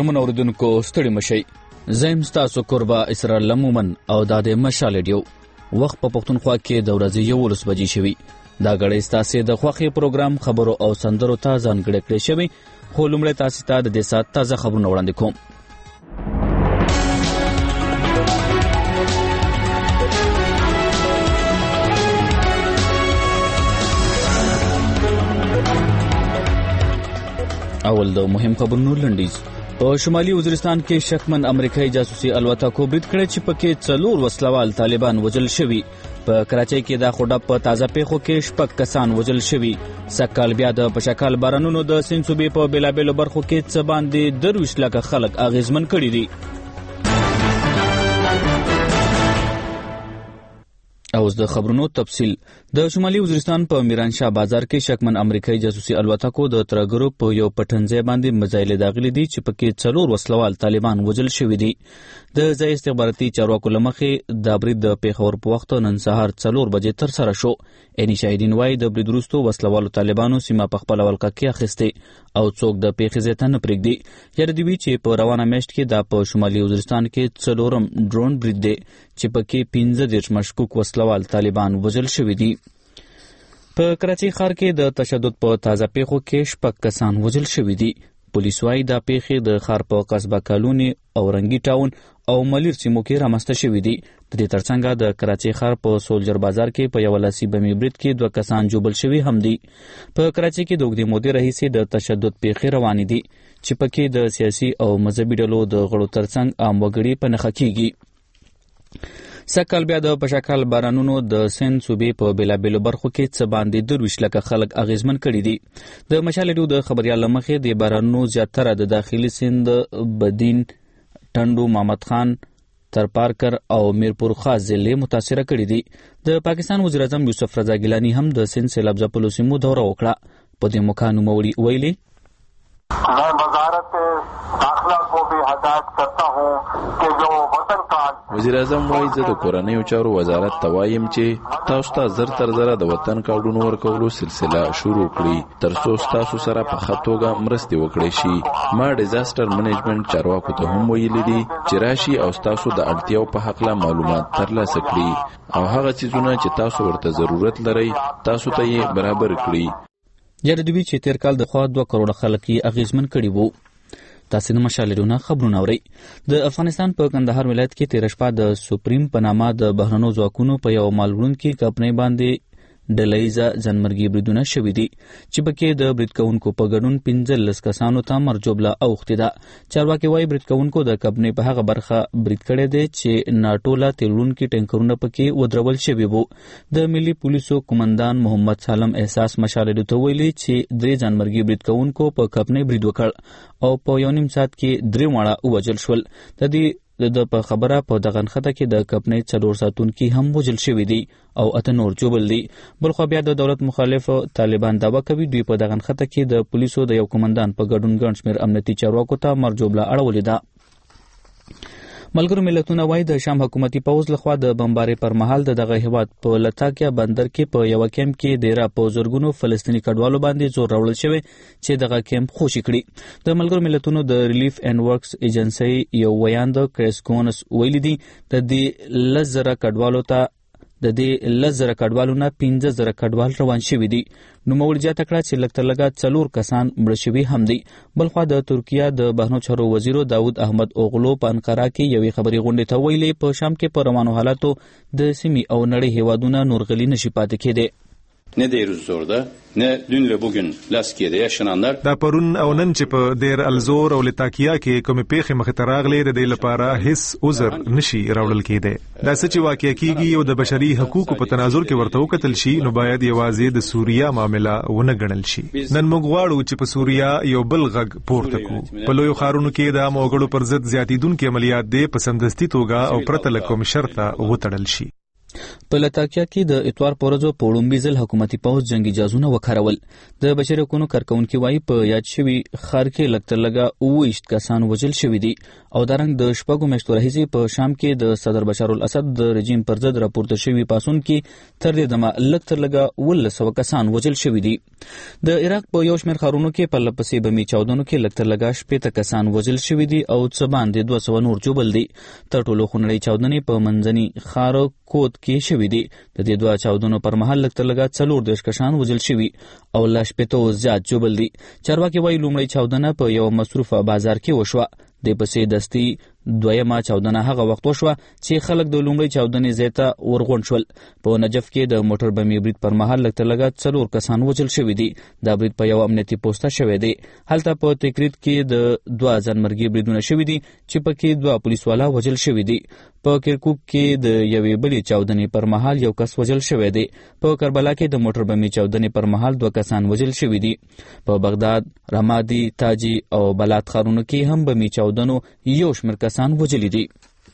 محترمو اوریدونکو ستړي مشئ. زم تاسو قربا اسرار لمومن او د مشال ډیو وخت په پښتونخوا کې د ورځې 11 بجې شوي. دا غړې ستاسو د خوخي پروګرام خبرو او سندرو ته ځانګړی کړی شوی. خو لومړی تاسو ته د دې سات تازه خبرونه وړاندې کوم. اول د مهم خبرونو لنډیز. په شمالي وزیرستان کې شکمن امریکایي جاسوسي الوتکو برید کړی چې پکې 4 وسلوال طالبان وژل شوي. په کراچۍ کې د خوډه په تازه پیښو کې 6 کسان وژل شوي. سکهال بیا د پشکال بارانونو د سند صوبې په بیلابېلو برخو کې څه باندې 23 لکه خلک اغیزمن کړي دي. اوس د خبرونو تفصیل. د شمالي وزیرستان په میرانشاه بازار کې شکمن امریکایي جاسوسي الوتکو د ترګرو په یو پټنځای باندې مزایل داخلي دي چې پکې 4 وسلوال طالبان وژل شوي دي. د ځای استخباراتي چارواکو لمخې د برید د پیښور په وخت نن سهار 4 بجې تر سره شو. اني شاهدین وايي د برید وروسته وسلوالو طالبانو سیمه په خپل ولقه کې اخیسته او څوک د پیښې ځای ته نه پرېږدي. یاد دی چې په روانه میاشت کې د په شمالي وزیرستان کې 4م ډرون برید دی چې پکې 15 مشکوک وسلوال طالبان وژل شوي دي. په کراچۍ ښار کې د تشدد په تازه پیښو کې 6 کسان وژل شوي دي. پولیس وايي دا پیښې د ښار په قصبه کالوني او رنګي ټاون او ملیر سیمو کې رامنځته شوي دي. د دې ترڅنګ د کراچۍ ښار په سولجر بازار کې په یو لاسي بمي برید کې 2 کسان جوبل شوي هم دي. په کراچۍ کې د اوږدې مودې راهیسې د تشدد پیښې روانې دي چې پکې د سیاسي او مذهبي ډلو د غړو ترڅنګ عام وګړي په نښه کیږي. سکهال بیا د پشکال بارانونو د سند صوبې په بیلابېلو برخو کې څه باندې 23 لکه خلک اغیزمن کړي دي. د مشال ډیو د خبريال مخې د بارانونو زیاتره د داخلي سند بدین، ټنډو، محمد خان، ترپارکر او میرپور خاص ضلع متاثره کړي دي. د پاکستان وزیر اعظم یوسف رضا ګیلانی هم د سند سیلاب ځپلو سیمو دوره وکړه. په دې موقع نوموړي ویلي मैं वजारत दाखिला को भी हदायत करता हूँ कि जो वतन का وزیر اعظم وایي زه د کورنیو چارو وزارت ته وایم چې تاسو ته زر تر زره د وطن کارډونو ورکولو سلسله شروع کړي ترڅو تاسو سره په ښه توګه مرستې وکړي شي. ما ډیزاستر منیجمنت چارواکو ته هم ویلي دي چې راشي او تاسو د اړتیاو په حق له معلومات ترلاسه کړي او هغه څیزونه چې تاسو ورته ضرورت لرئ تاسو ته یې برابر کړي. یادوي چې تیر کال د خوا 2 کروڑه خلک یې اغیزمن کړي وو. تاسو د مشالېدونه خبرونه اورئ. د افغانستان په کندهار ولایت کې 13 شپه د سپریم په نامه د بهرنو ځواکونو په یو مالوړونکي کمپنۍ باندې ډلهیزه ځانمرګي بریدونه شوي دي چې پکې د برید کوونکو په ګډون 15 کسانو ته مرجوبله اوښتې ده. چارواکي وايي برید کوونکو د کمپنۍ په هغه برخه برید کړی دی چې ناټو له تیلونکي ټینکرونه پکې ودرول شوي وو. د ملي پولیسو قومندان محمد سالم احساس مشالېدو ته ویلي چې 3 ځانمرګي برید کوونکو په کمپنۍ برید وکړ او په 1.5 ساعت کې 3 واړه وژل شول. د دې د په خبره په دغه نخته کې د کمپنۍ 4 ساتونکي هم وژل شوي دي او 8 نور جوبل دي. بلخو بیا د دولت مخالف طالبان دعوه کوي دوی په دغه نخته کې د پولیسو د یو کمانډان په ګډون ګڼ شمېر امنیتي چارواکو ته مرجوبله اړولې ده. ملګرو ملتونه وايي د شام حکومتي پوځ لخوا د بمبارۍ پر مهال دغه هیواد په لتاکیا بندر کې په یو کیمپ کې ډیره په زورګونو فلسطینی کډوالو باندې زور راوړل شوی چې دغه کیمپ خوشي کړي. د ملګرو ملتونو د ریلیف اینڈ ورکس ایجنسی یو ویاند کریس کونس ویلي دي د دې لزره کډوالو ته د دې لزره کډوالو نه 15,000 کډوال روان شوي دي. نوموړي زیاته کړه چې لږ تر لږه 4 کسان مړه شوي هم دي. بلخوا د ترکیه د بهرنیو چارو وزیر داود احمد اوغلو په انقره کې یوې خبري غونډې ته ویلي په شام کې په روانو حالاتو د سیمې او نړۍ هیوادونه نور غلي نشي پاتې کېدی. Ne diyoruz orada ne dünle bugün Laskiye'de yaşananlar دا پرون او نن چې په دیر الزور او لتاکیا کې کومې پیښې مخې ته راغلې د دې لپاره هیڅ عذر نشي راوړل کېدی. دا څه چې واقع کېږي او د بشري حقوقو په تناظر کې ورته وکتل شي نو باید یوازې د سوریا معاملې ونه ګڼل شي. نن موږ غواړو چې په سوریا یو بل غږ پورته کړو. په لویو ښارونو کې د موګړو پر ضد زیاتیدونکو عملیات دې په سمدستي توګه او پرته له کوم شرطه وتړل شي. په لتاکیا کې د اتوار په ورځ په وړومبي ځل حکومتي پوځ جنگي جهازونه وکارول. د بشري حقوقو کارکونکي وایي په یاد شوي ښار کې لږ تر لږه 28 کسان وژل شوي دي او د رنګ د شپږو میاشتو راهیسې په شام کې د صدر بشار الاسد د رژیم پر ضد راپورته شوي پاڅون کې تر دې دمه لږ تر لږه 1900 کسان وژل شوي دي. د عراق په یو شمېر ښارونو کې پرله پسې بمي چاودنو کې لږ تر لږه 60 کسان وژل شوي دي او څه باندې 200 نور ژوبل دي. تر ټولو خونړۍ چاودنې په منځني ښار کوت کې شوي دي. د دې دوه چاودنو پر مهال لږ تر لږه 40 کسان وژل شوي او لا 80 زیات ژوبل دي. چارواکي وایي لومړۍ چاودنه په یو مصروفه بازار کې وشوه. د پسې دستي دویمه چاودنه هغه وخت وشوه چې خلک د لومړۍ چاودنې ځای ته ورغونډ شول. په نجف کې د موټر بمي برید پر مهال لږ تر لږه 4 کسان وژل شوي دي. دا برید په یو امنیتي پوسټه شوی دی. هلته په تکریت کې د 2 ځانمرګي بریدونه شوي دي چې پکې 2 پولیسوالا وژل شوي دي. په کرکوک کې د یوې بلې چاودنې پر مهال یو کس وژل شوی دی. په کربلا کې د موټر بمي چاودنې پر مهال 2 کسان وژل شوي دي. په بغداد، رمادي، تاجي او بلات ښارونو کې هم بمي چاودنو یو شمېر کسان وژلي دي.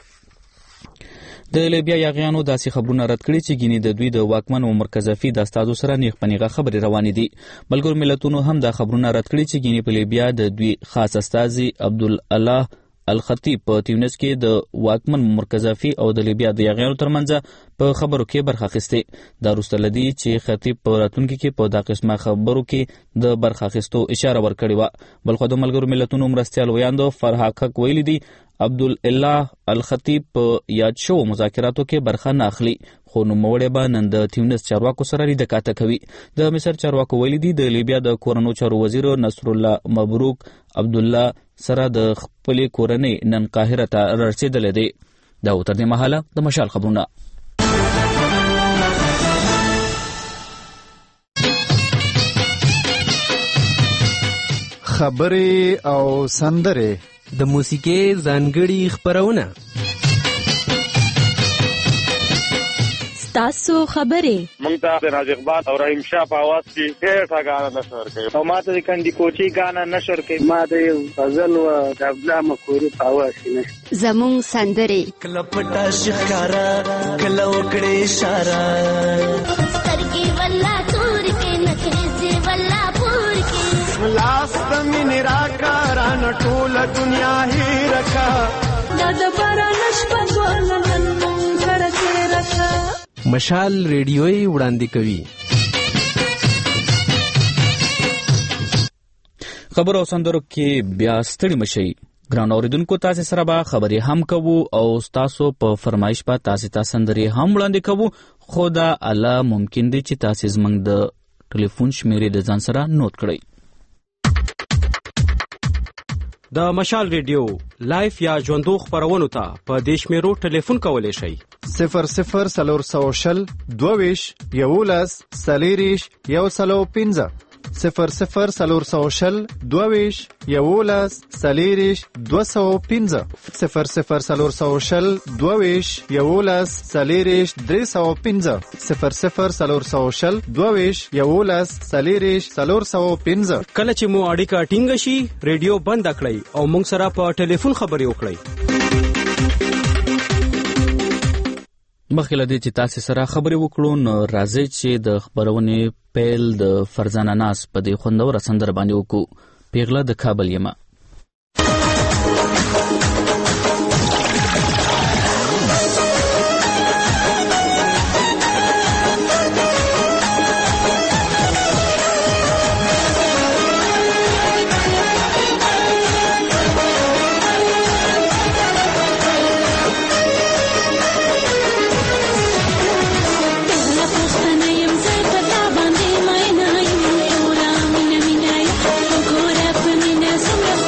د لیبیا یاغیانو داسې خبرونه رد کړي چې ګینې د دوی د واکمن عمر قذافي د استازو سره نیغ په نیغه خبرې روانې دي. ملګرو ملتونو هم دا خبرونه رد کړي چې ګینې په لیبیا د دوی خاص استازي عبدالله الخطیب په تیونس کې د واکمن عمر قذافي او د لیبیا د یاغیانو ترمنځ په خبرو کې برخه اخیستې. دا وروسته له دې چې خطیب په راتلونکي کې په دا قسمه خبرو کې د برخه اخیستو اشاره ورکړې وه. بلخو د ملګرو ملتونو مرستیال ویاند فرحق حق ویلي دي عبدالله الخطیب په یاد شوو مذاکراتو کې برخه نه اخلي، خو نوموړی به نن د تیونس چارواکو سره لیده کاته کوي. د مصر چارواکو ویلي دي د لیبیا د کورنو چارو وزیر نصر الله مبروک عبدالله سره د خپلې کورنۍ نن قاهره ته رسېدلی دی. دا و تر دې مهاله د مشال خبرونه. خبرې او سندرې د موسیقۍ ځانګړي خپرونه. تاسو خبرې مونږ ته د راز اقبال او رحیم شاه په आवाज کې ډېر غاڼه نشر کوي او ما ته د کندي کوچي غاڼه نشر کوي. ما د غزل او د عبدالله مخوري په आवाज کې نشته. زموږ سندرې کله پټه شکارا کله وکړې اشاره سترګې ولا تور کې نکرې ولا پور کې لاس د مين راکاران ټول دنیا هي رکا د باران شپه ګلن غړکه رکا. مشال ریډیوي وړاندې کوي. خبرو سندرو کې بیا ستړي مشي. ګران اوریدونکو تاسو سره به خبرې هم کوو او تاسو په فرمایش په تاسو ته سندرې هم وړاندې کوو. خو دا الله ممکن دي چې تاسو زمنګ د ټلیفون شمیرې د ځان سره نوٹ کړئ. د مشال ریډیو لایف یا ژوندو خبرونو ته په دیش میرو ټلیفون کولی شئ 00 22 11 40 115 00 22 11 40 215 00 22 11 40 315 00 22 11 40 415. کله چې مو اړیکه ټینګه شي ریډیو بند کړئ او موږ سره په ټلیفون خبرې وکړئ. مخکې له دې چې تاسو سره خبرې وکړو نو راځئ چې د خبرونې پیل د فرزانه ناز په دې خوندوره سندره باندې وکړو. پیغله د کابل یمه. Some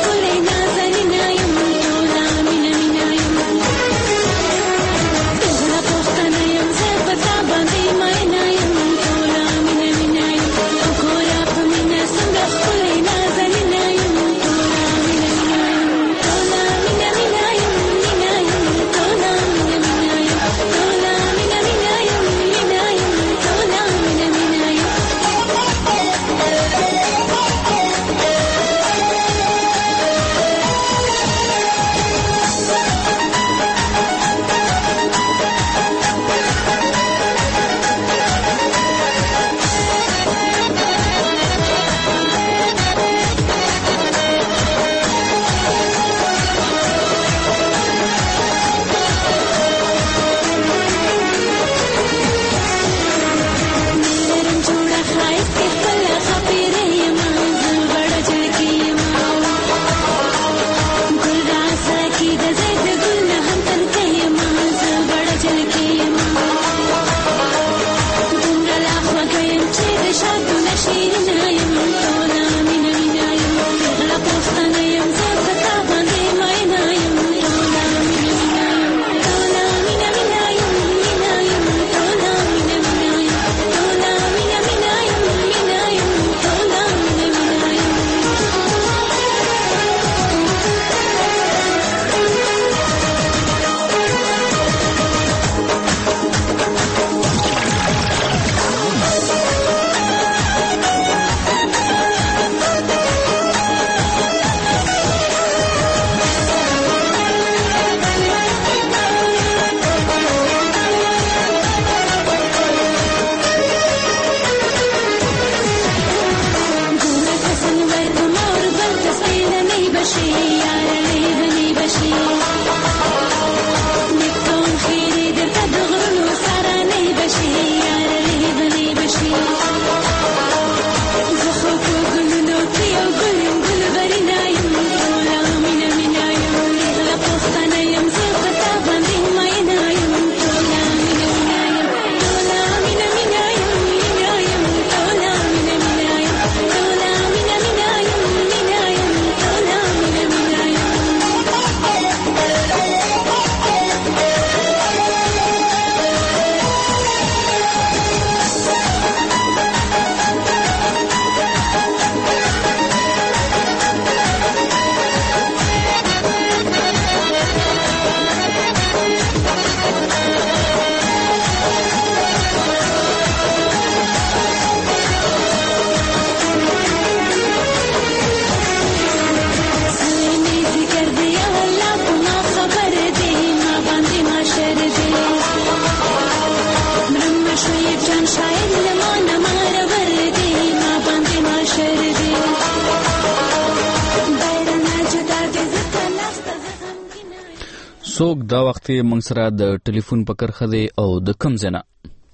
څوک دا وخت موږ سره د ټلیفون په کرښه دی او د کوم ځای نه؟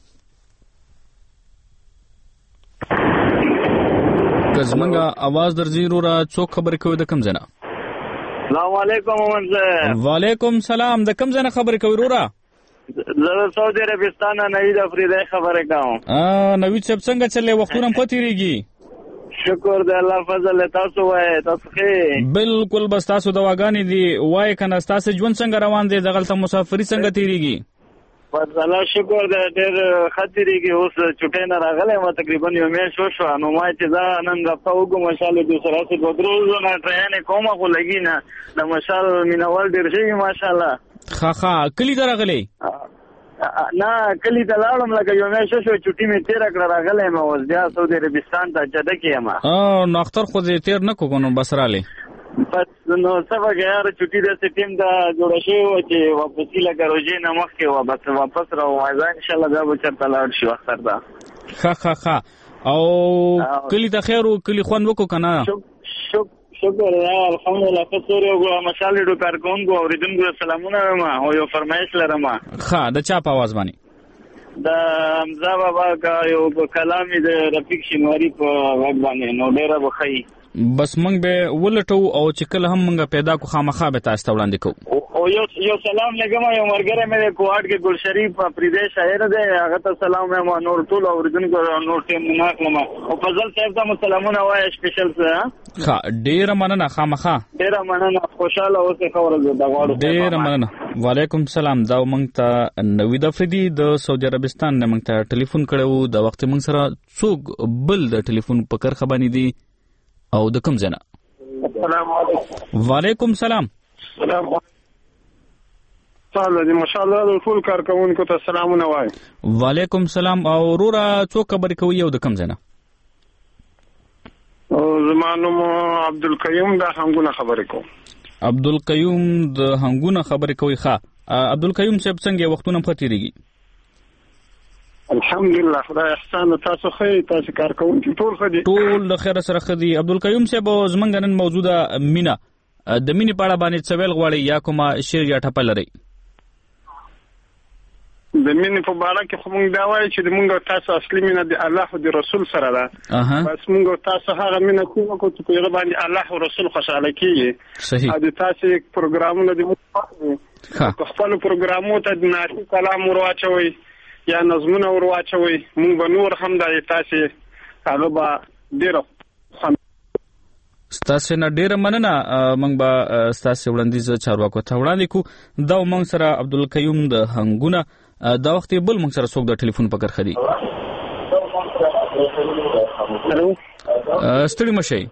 که زمونږ اواز درځي وروره، څوک خبرې کوي د کوم ځای نه؟ السلام علیکم محمد صاحب. وعلیکم سلام. د کوم ځای نه خبرې کوي وروره؟ زه سعودي عربستان نه نوید افریدی خبرې کوم. نوید صاحب څنګه چلې؟ وختونه هم ښه تېرېږي؟ شکر د الله فضل. تاسو وایئ تاسو ښه؟ بالکل، بس تاسو دواګانې دي وایئ که نه؟ ستاسو ژوند څنګه روان دی؟ دغلته مسافري څنګه تېرېږي؟ بس الله شکر دی، ډېر ښه تېرېږي. اوس چوټۍ نه راغلی یم، تقریبا یو میاشت وشوه. نو ما چې زه نن رابطه وکړم ماشاءالله دوسره هسې 2 ورځو نه ټرینې کومه، خو لګي نه. د مشال مینوال ډېر شوي ماشاءالله. ښه کلي ته راغلی؟ نه کلي ته لاړم، لکه یو میاشت شوه چوټي مې تېره کړه، راغلی یم اوس بیا سعودي عربستان ته جده کې یم. نو اختر خو دې تېر نه کړو نو بس راغلی؟ بس نو څه به یاره چوټي داسې ټیم ته جوړه شوې وه چې واپسي لکه روژې نه مخکې وه، بس واپس راووځه انشاءالله بیا به چېرته لاړ شو اختر ته. ښه او کلي ته خیر و؟ کلي خوند وکړو که نه؟ شکر الحمدلله. ښه سورې وګوره مشال ریډیو کارکوونکو اورېدونکو ته سلامونه وایم او یو فرمایش لرم. د چا په آواز باندې؟ د حمزه بابا کا یو کلام د رفیق شینواري په غږ باندې، نو ډېره به ښه وي. بس موږ به ولټو او چې کله هم موږ پیدا کو خامخا به تاسو ته وړاندې کوو. او یو سلام لګم، یو ملګری مې د کوهاټ کې ګل شریف افریدی شاعر دی، هغه ته سلام وایم. نور ټول اورېدونکو نور ټیم نه اخلم. او فضل صاحب ته مو سلامونه وایه سپیشل څه. ښه ډېره مننه. خامخا ډېره مننه. خوشحاله اوسئ. ښه ورځ د غواړو. ډېره مننه. وعلیکم سلام. دا موږ ته نوید افریدي د سعودي عربستان نه موږ ته ټلیفون کړی و. دا وخت موږ سره څوک بل د ټلیفون په کرښه باندې دي او د کوم ځای نه؟ السلام علیکم. وعلیکم سلام. سلام تعالی ماشاءالله د ټول کارکوونکو ته سلامونه وایم. وعلیکم سلام. او وروره څوک خبرې کوي او د کوم ځای نه؟ زما نوم عبدالقیوم د هنګونه خبرې کوم. عبدالقیوم د هنګونه خبرې کوي. ښه عبدالقیوم صاحب څنګه وختونه ښه تېرېږي؟ الحمدلله خدای احسان. تاسو ښه؟ تاسو کارکوونکي ټول ښه دي؟ ټول د خیره سره ښه دي. عبدالقیوم صاحب زموږ نن موضوع ده مینه. د مینې په اړه باندې څه ویل غواړئ یا کومه شعر یا ټپه لرئ؟ د مینې په باره کې خو موږ دا وایو چې موږ تاسو اصلي مینه د الله او د رسول سره ده. بس موږ تاسو هغه مینه کوو چې په هغه باندې الله او رسول خوشاله کیږي. صحیح. د تاسو پروګرامونه د خپل پروګرامونو ته د ناشي کلام ورواچوي یا نظمونه ورواچوي، موږ به نور هم د تاسو هغه به ډېره ستاسو نه ډېره مننه. موږ به ستاسو وړاندیز چارواکو ته وړاندې کوو. دا موږ سره عبدالقیوم د هنګونه. دا وخت بل موږ سره څوک د ټلیفون په کرښه دي؟ ستړي مه شئ.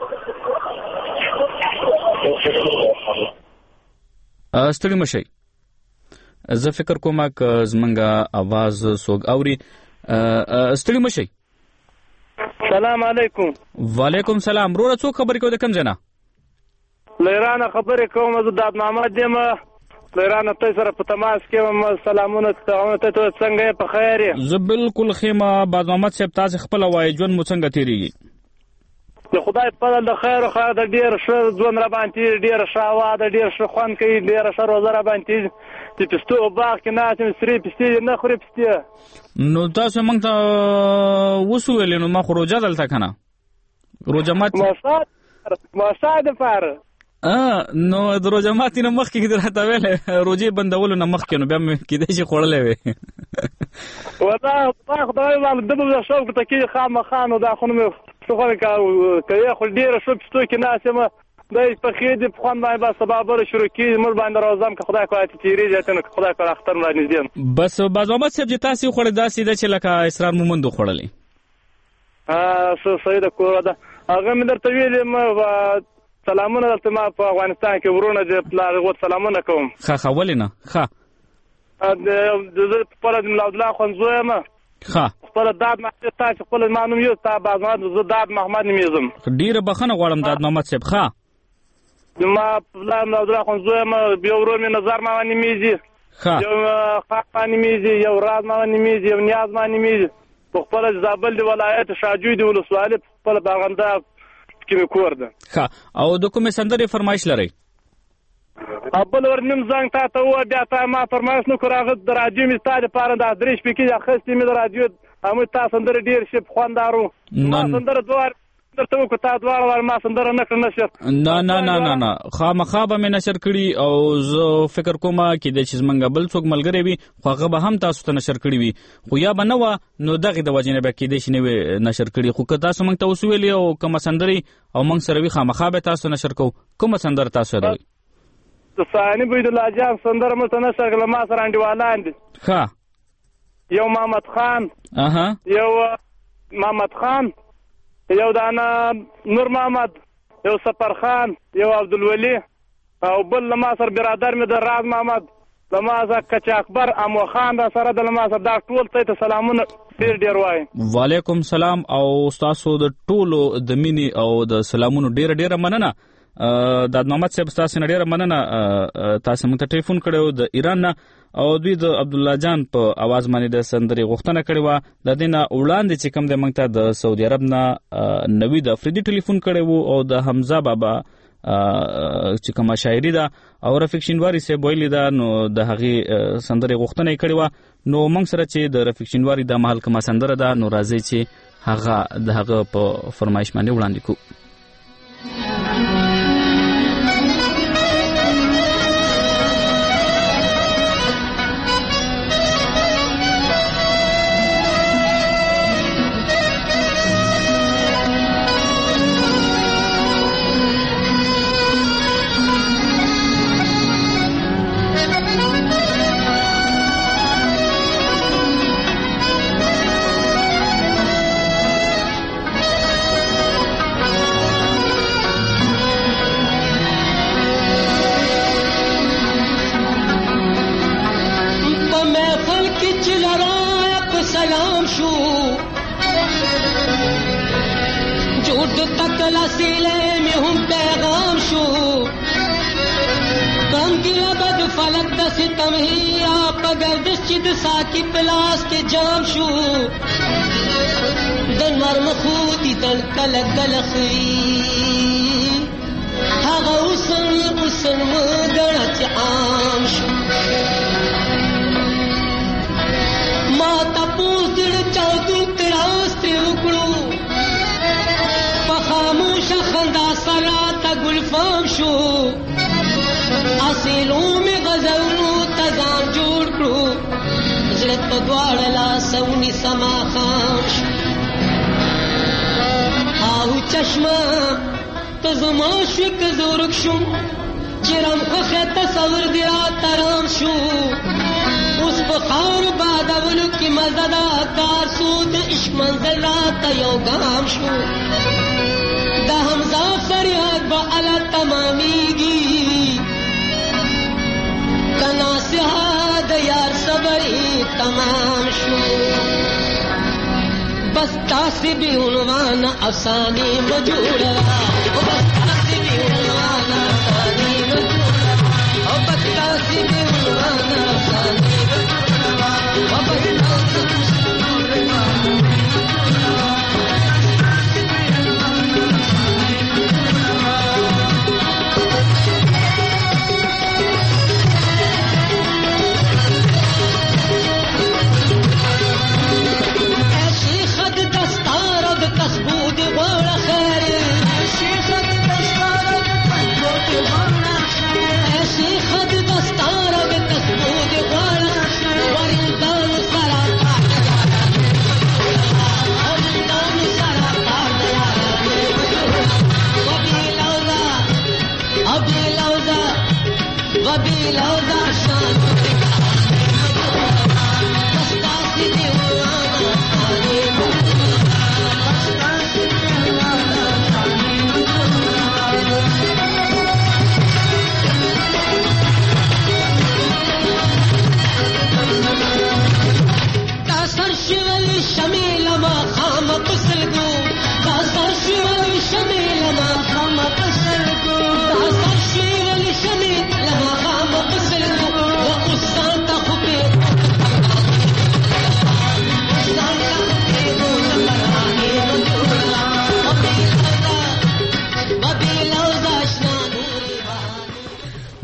ستړي مه شئ. زه فکر کوم که زمونږ اواز څوک اوري. ستړي مه شئ. سلام علیکم. وعلیکم سلام. وروره څوک خبرې کوي د کوم ځای نه؟ له ایرانه خبرې کوم. زه داد محمد یم. له ایرانه ته سره په تماس کې یم. سلامونه ته څنګه یې؟ په خیر یې؟ زه بالکل ښه یم. باد محمد صاحب تاسې خپله وایئ ژوند مو څنګه تېرېږي؟ د خدای په فضل د خیر خیر د ډېر ښه ژوند را باندې ډېر ښه هوا د ډېر ښه خوند کوي، ډېر ښه روزه را باندې چې پستو باغ کې ناست یم سرې پستې نه خورې پستې. نو تاسو موږ ته اوس وویلې نو ما خو روژه دلته که نه روژه ماتې موسا دپاره نو د روژه ماتې نه مخکې راته ویلی روژې بندولو نه مخکې نو بیا مې کېدای شي خوړلی وې. والله خدای باندې ده به شوق ته کېږي خامخا. نو دا خو نه مې څه کوي خو ډېره ښه پستو کې ناست یم. دا پخې دي په خوند باندې به سبا بله شروع کېږي. موږ باندې راوځم که خدای کړه چې تېرېږي ته نو که خدای کړه اختر مو رانږدې یم. بس باز محمد صاحب چې تاسې وخوړئ داسې ده چې لکه اسرار مومند وخوړلی. صحیح ده کوره ده. هغه مې درته ویلي یم سلامونه درته ما په افغانستان کې ورونه دي پلار غوت سلامونه کوم. ښه ولې نه. ښه زه خپله د ملا عبدالله خوندزوی یم. ښه خپله داد محمد تا چې خپله زما نوم یو ستا باز محمد زه داد محمد نومېږم. ډېره بښنه غواړم داد محمد صاحب. ښه زما پلار ملا عبدالله خوندزوی یم. یو ورور مې نظر ماما نومېږي، یو خاق ما نومېږي، یو راز ماما نومېږي، یو نیاز ما نومېږي. په خپله زابل د ولایت شاجوی د ولسوالۍ په خپله بارغنده کې مې کور ده. ښه او د کومې سندرې فرمایش لرئ؟ بل ورنیم زنګ تا ته و بیا تا ما فرمایش نو کراغه د راډیو می ستاره پاره د درې شپې کې اخستې می د راډیو امه تاسو سندره ډیر شپ خواندارو ما سندره دوار درته کو تا دوار ما سندره نکړ نشر نه خامخا به مې نشر کړي او زه فکر کوم چې د چیز منګ بل څوک ملګری وي خو هغه به هم تاسو ته نشر کړي وي خو یا به نه و نو دغه د وجنه به کې د شنه نشر کړي خو که تاسو موږ ته وسویلی او کوم سندري او موږ سره وي خامخا به تاسو نشر کو کوم سندر تاسو دوی د ثاني بيد الله جان سندره مته نشر کړه ما سره انډیوالان دي ها یو محمد خان یو محمد خان یو دانا نور محمد یو سفر خان یو عبدالولی او بل لما سر برادر می در راز محمد لما سر کچ اکبر امو خان دا سره د لما سر دا ټول ته سلامونه ډیر وای وعلیکم سلام او تاسو د ټولو د مینی او د سلامونو ډیر مننه د محمد صاحب تاسو نه ډیر مننه تاسو موږ ته ټلیفون کړو د ایران نه او دوی د عبد الله جان په आवाज باندې د سندري غوښتنه کړې و د دینه وړاندې چې کوم د موږ ته د سعودي عرب نه نوید افریدي ټلیفون کړی وو او د حمزه بابا چې کوم شاعري ده او رفیق شینواری سه بویلی ده نو د هغه سندري غوښتنه کړې و نو موږ سره چې د رفیق شینواری د محل کوم سندره ده نو راځي چې هغه دغه په فرمایش باندې وړاندې کو साकी पलास के जाम शू दन मर मखूती दल कल गलखी هغه اوسن مګړه چې عام شو ما تاسو دې چاودو تراس ته وکړو په خاموش خندا سره تا ګلفام شو اصلو می غزلو تزام جوړ کړو زړه په دواړه لاسونی سما خامش او چشمه تزما شو کزورک شو چرم خو تصور دی را ترام شو اوس په خار بادولو کې مزدا کار سود عشق منزل را ته یو ګام شو د حمزه فریاد به الا تماميږي کنا سهاد یار صبري تمام شو بس تاسو به عنوان افسانه مجوړه بس تاسو به عنوان افسانه مجوړه او بس تاسو به عنوان افسانه مجوړه او بس تاسو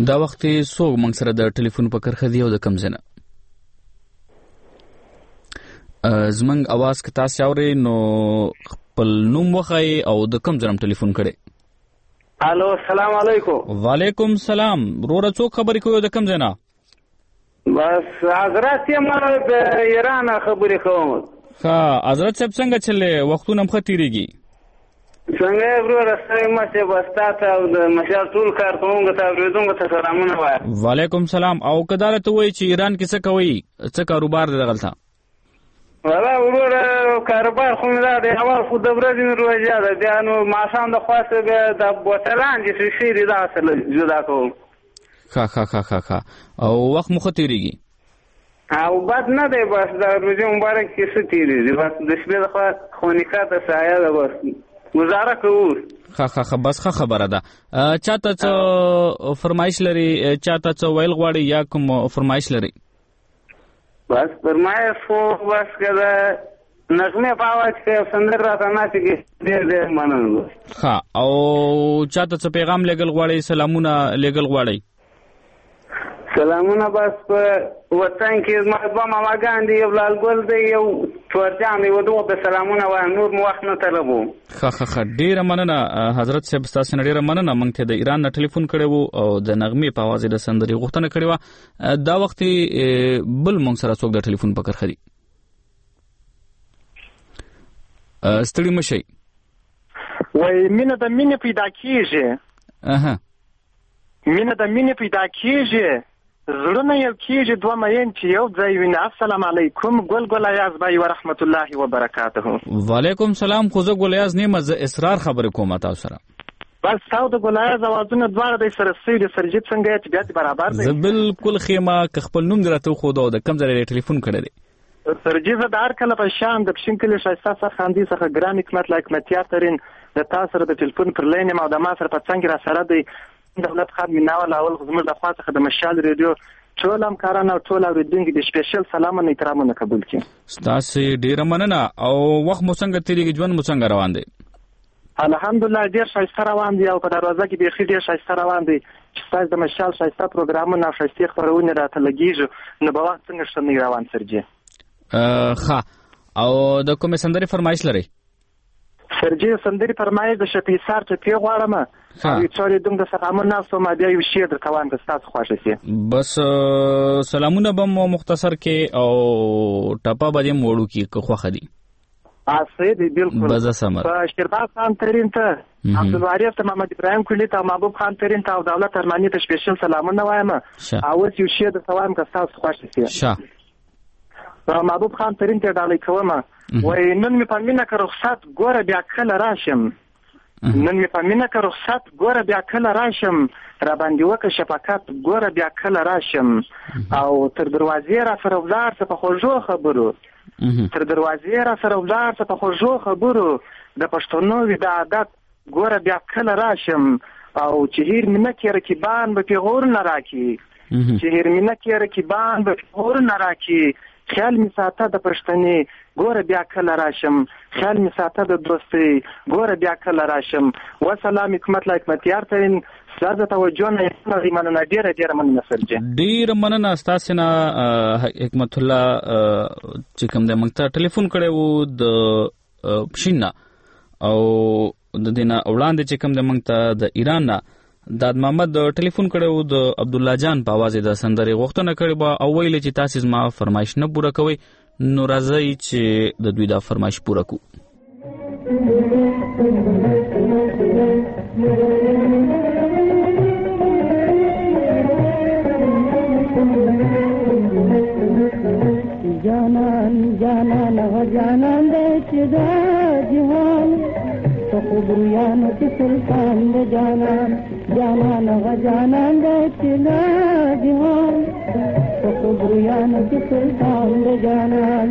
دا وخت څوک موږ سره د ټلیفون په کرخه دی او د کم ځنه زمنګ आवाज که تاسو اورئ نو خپل نوم وخی او د کم ځرم ټلیفون کړي. الو السلام علیکم. وعلیکم السلام. وروره څوک خبرې کوي د کم ځنه؟ بس حضرت یم د ایران خبرې کوم. ها حضرت صاحب څنګه چلې وختونه مخ تیریږي؟ څنګه وروره سمه بس تاسو او د مشال ټول کارکونکو ته ورېدونکو ته سلامونه وایم. وعلیکم السلام. او کداله ته وایي چې ایران کې څه کوي، څه کاروبار دی دغلته؟ ولا وروره کاروبار خو نه دی، اول خو د ورځې روزه ده، بیا نو ماښام د خواست بیا د بوتلان چې شي دی دا اصل جدا کوم. ښه او وخت مخ تیریږي او بد نه دی، بس د روزه مبارک کې څه تیریږي، بس د شپې د خونیکا ته سایه ده، بس گزاره کوو. ښه بس ښه خبره ده. چاته څه فرمایش لري، چاته څه ویل غواړي یا کوم فرمایش لري؟ بس فرمایش خو بس که د نغمې په اواز کې سندر راته ناستې کې ډېر مننه. ښه او چاته څه پیغام لېږل غواړئ، سلامونه لېږل غواړئ؟ سلامونه بس په وطن کې زما دوه ماماګان دي، یو لال ګل دی، یو تورجان دی، دغو ته سلامونه وایم، نور مو وخت نه طلبو. ښه ډېره مننه حضرت صاحب، ستاسو نه ډېره مننه. موږ ته د ایران نه ټلیفون کړی و او د نغمې په اواز د سندرې غوښتنه کړې وه. دا وخت بل موږ سره څوک د ټلیفون په کرخه دي؟ ستړي مه شئ. وایي مینه د مینې پیدا کېږي، مینه د مینې پیدا کېږي، زړونه یو کېږي دوه مین چې یو ځای وینه. السلام علیکم. ګل ایاز بای ورحمت الله وبرکاته. وعلیکم السلام. خو زه ګل ایاز نیمه، زه اسرار خبرې کوم تاسو سره. بس تاسو د ګل ایاز اوازونه دواړه د سره سوي د سرجیت څنګه چې بیا برابر دي. زه بالکل خیمه که خپل نوم درته خو دا د کم ځای ټلیفون کړی دی. سرجیت د هر کله په شان د پښین کلی شایسته څخه خاندي څخه ګران حکمت لایکمتیا ترين د تاسو سره د ټلیفون پر لین ما د ما سره په څنګه را سره دی دولت خان میناول اول زموږ د خوا څخه د مشال ریډیو ټول همکاران او ټول اوریدونکو د سپیشل سلام او احترامونه قبول کړي. ستاسو ډیره مننه. او وخت مو څنګه تیریږي، ژوند مو څنګه روان دی؟ الحمدلله ډیر ښایسته روان دی او په دروازه کې بیخي ډیر ښایسته روان دی. چې تاسو د مشال ښایسته پروګرامونه او ښایسته خبرونه راته لګیږي نو به وخت څنګه شنه روان سرجی. ښه او د کومې سندرې فرمایش لري؟ سرجی سندرې فرمایش د شفیع سار ته پی غواړم او څورې دوم د سلامونه ناس او ما بیا یو شی در کوان که تاسو خوښ شي. بس سلامونه به مختصر کې او ټپه به دې موړو کې که خوښه دي. اصلي دی بالکل. بزه سمر په شیرباز خان ترين ته، عبدالوارث ته، محمد ابراهیم کلی ته، محبوب خان ترين ته او دولت ارمانی ته سپیشل سلامونه وایم. او یو شی در کوان که تاسو خوښ شي. محبوب خان ترين ته ډالۍ کوم. وای نن می پامینه که رخصت ګوره بیا کله راشم، نن می پامینه که رخصت ګوره بیا کله راشم، را باندې وکه شفقت ګوره بیا کله راشم، او تر دروازې را سره ولاړ څه په خوږو خبرو، تر دروازې را سره ولاړ څه په خوږو خبرو، د پښتنو وی د عادت ګوره بیا کله راشم، او چې هیر می نه کې رکیبان به پیغور نه راکي، چې هیر می نه کې رکیبان به پیغور نه راکي، خیال می ساته د پښتنې ګوره بیا کله راشم، خیال می ساته د دوستۍ ګوره بیا کله راشم. وسلام حکمت لایکمتیار ترين ساده توجه نه مننه ډیره مننه سرجی. ډیره مننه تاسو نه حکمت الله چې کوم د موږ ته ټلیفون کړی وو د پښینا او د دینه وړاندې چې کوم د موږ ته د ایران نه داد محمد ټلیفون کړو د عبد الله جان په आवाज د سندرې غوښتنه کړې و او ویل چې تاسو زما فرمایش نه پوره کوي نو راځي چې د دوی دا فرمایش پوره کو. جانان جانان جانان دې چې دا جهان خبریانو کې سلطان د جانان جانان غجانان د چلا جهان خبریانو کې سلطان د جانان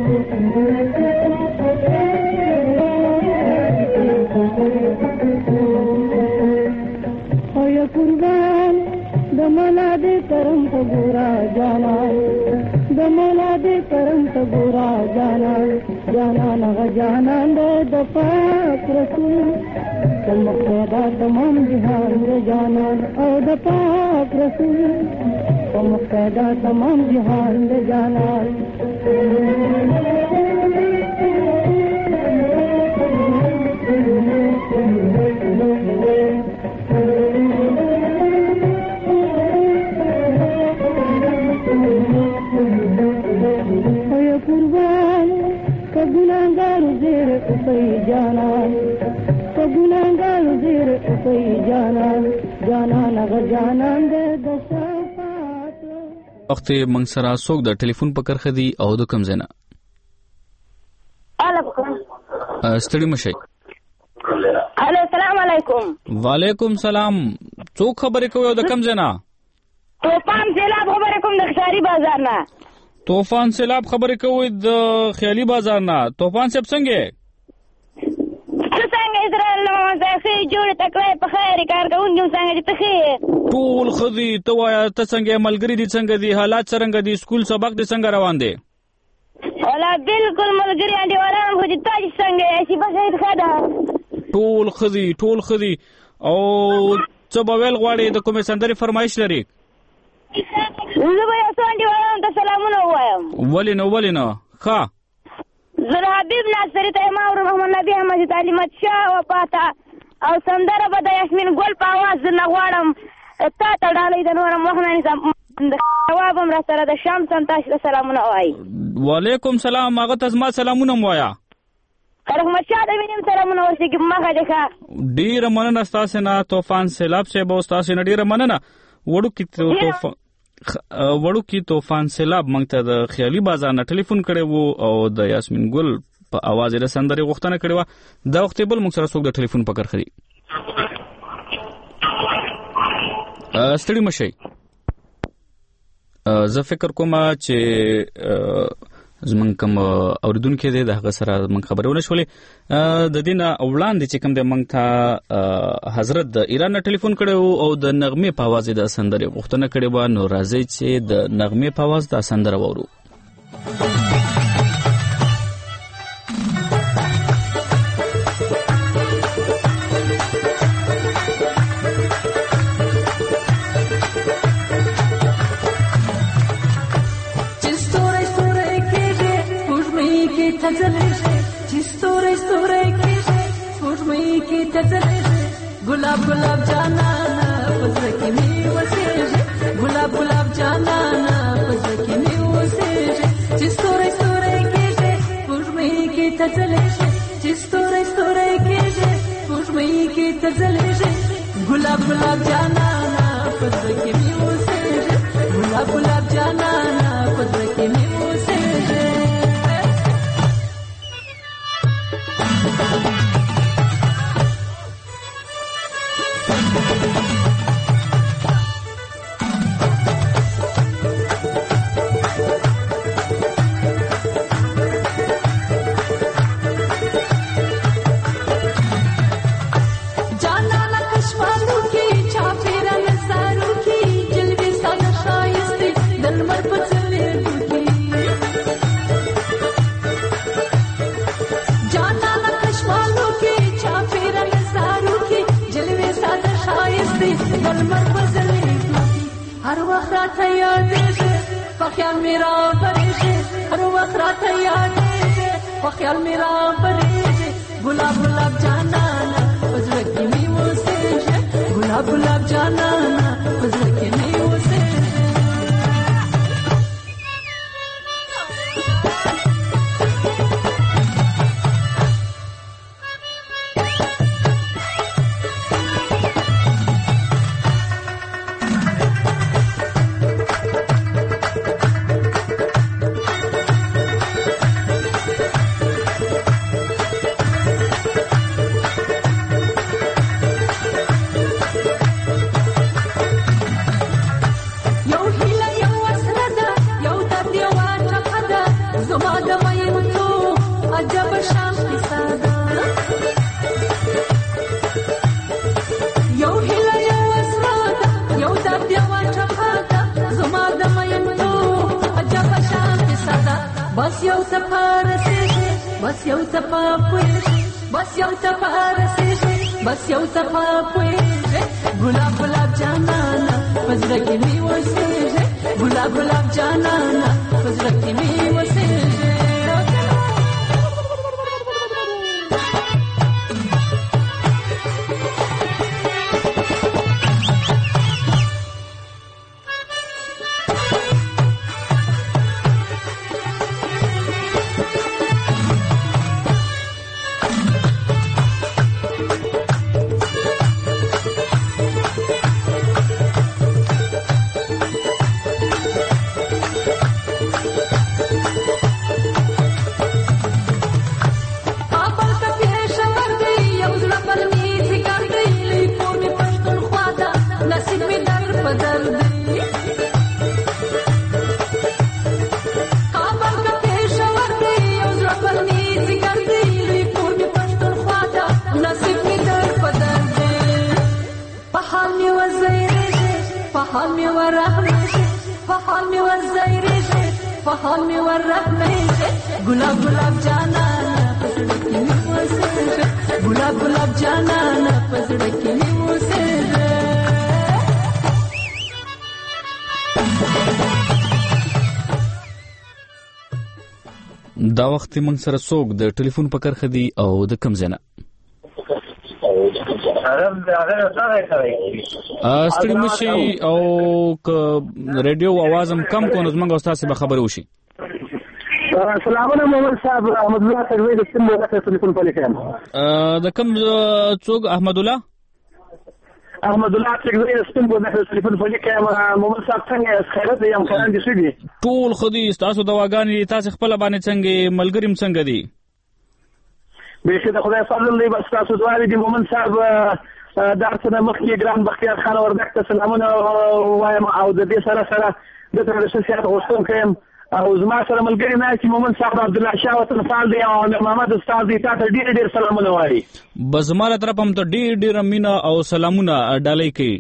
او یا قربان د ملا دې کرم خبره جانان د مولا دې کرم ته ګورا جانان هغه جانان دې د پاک رسول کوم پیدا تمام جهان دې جانان او د پاک رسول کوم پیدا تمام جهان دې جانان गुनाहगार ज़ेर उफ़ई जानान तो गुनाहगार ज़ेर उफ़ई जानान जानान अगर जानान दे दशफात وخت منګ سره څوک د ټلیفون په کرخه دی او د کم زنه ستړي مشي. الو السلام علیکم. وعلیکم سلام. څوک خبرې کوي او د کم زنه؟ طوفان سیلاب خبرې کوم د خیالي بازار نه. طوفان سیلاب خبرې کوي د خیالي بازار نه. طوفان صاحب څنګه؟ څنګه اسرائیل نو ځکه جوړ تکړه په خیر کار کوونکی څنګه ته خیر ټول خدي ته وایا ته څنګه ملګری دي څنګه دي حالات څنګه دي سکول سبق دي څنګه روان دي؟ ولا بالکل ملګری انډي ولا خو دې تاسو څنګه شي بس خدا ټول خدي او څه به ویل غواړي د کومې سندري فرمایش لري؟ زه به تاسو انډي ولا ته سلامونه وایم. ولې نو ښه زه حبیب ناصری ته ما او محمد نبی احمد تعلیمات شاه او پاتا او سندره به د یاسمین ګل په आवाज نه غواړم تا ته ډالې د نورم وخت نه جوابم را سره د شام سنتاش سلامونه وای. وعلیکم سلام. هغه ته ما سلامونه وایا. رحمت شاه د وینم سلامونه ورسېږي مخه ده. ډیر مننه تاسو نه طوفان سیلاب سے به تاسو نه ډیر مننه. وړو کې طوفان سیلاب مونږ ته د خیالي بازار نه ټلیفون کړی وو او د یاسمین ګل په आवाज د سندرې غوښتنه کړې و. دا وخت بل مونږ سره څوک د ټلیفون په کار خري. ستړي مشي. زه فکر کوم چې زمونږ کوم اوریدونکو دی دغه سره مونږ خبرونه شولې د دینه وړاندې چې کوم د مونږ ته حضرت د ایران ټلیفون کړو او د نغمه په आवाज د سندره غوښتنه کړې و. نو راځي چې د نغمه په आवाज د سندره وورو. गुलाब गुलाब जाना पत्र की नीवसे गुलाब गुलाब जाना पत्र की नीवसे जिस तोरे के पुष्मी की तजले जिस तोरे के पुष्मी की तजले गुलाब गुलाब जाना पत्र की नीवसे गुलाब गुलाब जाना पत्र की नीवसे خیال میرا پریشے ہر وقت رات یاد ہے خیال میرا پریشے گلاب گلاب جانا فضل کی نیمو سے گلاب گلاب جانا فضل کی نیمو سے بس یو تپارسیږي بس یو تپاپویږي بس یو تپارسیږي بس یو تپاپویږي ګلاب ګلاب جانانا پزړه کې می وسیږي ګلاب ګلاب جانانا پزړه کې می وسیږي गुलाब गुलाब जानाना पसड़ की नींबू से गुलाब गुलाब जानाना पसड़ की नींबू से دا وخت موږ سره څوک د ټلیفون په کرخه دی او د کم ځنه ستړي مشي او ریډیو आवाज هم کم کو نو موږ استاد به خبر وشي. السلام علیکم محمد صاحب احمد الله تجوید سم ولا ټلیفون په لیکم د کم څوک احمد الله تجوید سم ولا ټلیفون په لیکم محمد صاحب څنګه خیرت یم کاران دي شي ټول خدي تاسو دواګانې تاسو خپل باندې څنګه ملګریم څنګه دي به د خدای فضل دی بس تاسو دوالي دي محمد صاحب درسنه مخکې ګران بختیار خان وردګ ته سلامونه وایم او د دې سره د ترشحات غوښتم کوم او زما سره ملګری نه چې محمد صاحب عبد الله شاه وطن فعال دی او محمد استاد دی تاسو ډیر سلامونه وایي بس زماره طرف هم ته ډیر مینا او سلامونه ډالۍ کوي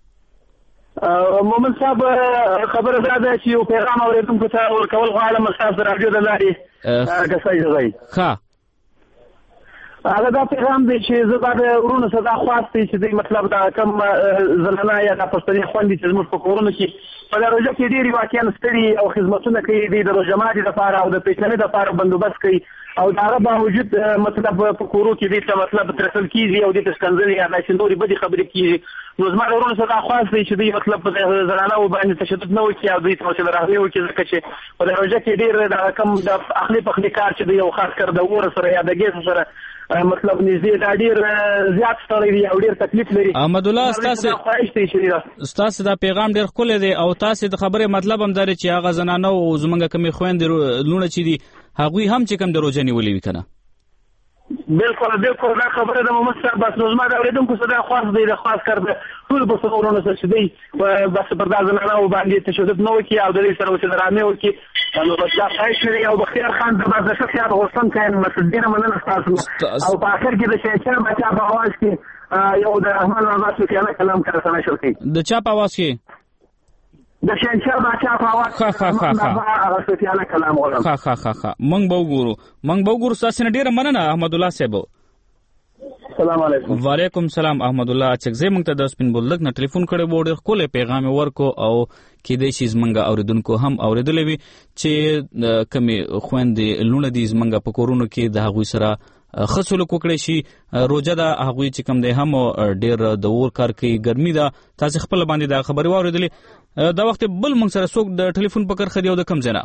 محمد صاحب خبره ده چې یو پیغام اوریدونکو ته ورکول غواړم تاسو راډیو د لارې کسای ښه هغه دا پیغام دی چې زه دا ورونه صدا خواسته چې دی مطلب دا کم زنانه یا د پښتني خوندې چې زموږ په کورونو کې په روژه کې ډېری واقعا ستړي او خدمتونه کوي دی د روژه ماتي لپاره او د پیژنې لپاره بندوبست کوي او دا هغه باوجود مطلب په کورو کې دی ته مطلب ترسل کیږي او د تشکنځل یا د شندوري بدی خبرې کیږي نو زما ورونه صدا خواسته چې دی مطلب په زنانه او باندې تشدد نه وکړي او دوی ته چې راغلي وکړي ځکه چې په روژه کې ډېر دا کم د اخلي پخلي کار چې دی او خاص کر د اور سره یا د ګیس سره مطلب نږدې دا ډیر زیات ستړی دی او ډیر تکلیف لري احمد الله تاسو دا پیغام ډیر خپل دی او تاسو د خبره مطلب هم درې چې هغه زنانه او زمونږ کمی خويند لونه چې دي هغه هم چې کم دروځ نه ولي وکنه بالکل دا خبره د محمد صاحب بس نو زما دا اوریدونکو صدا خاص دی د خاص کړ ټول په څورونو سره دی بس پر دا زنانه او باندې تشدد نه وکي او د دې سره وسه درامه وکي نو بس دا شایي او بخیر خان د بازار شخصیت غوښتن کین مسجدین مننه تاسو او په اخر کې د شیخ بچا په आवाज کې یو د احمد الله سفیانه کلام کړه سره شرکی د چا په आवाज کې د شینچر بچا په आवाज هغه سفیانه کلام غواړم مونږ به وګورو تاسو نه ډیر مننه احمد الله صاحب السلام علیکم وعلیکم السلام احمد الله چکزه مونږ ته د سپین بولدک نه ټلیفون کړي وړ خپل پیغام ورکو او کې د شي زمنګ اوریدونکو هم اوریدلې وي چې کمی خويندې لونه دي زمنګ په کورونو کې د هغوی سره خصلو کوکړې شي روزه دا هغوی چې کم ده هم ډیر د اور کار کوي ګرمي دا تاسو خپل باندې دا خبري اوریدلې دا وخت بل مونږ سره څوک د ټلیفون په کر خدي او د کم ځنه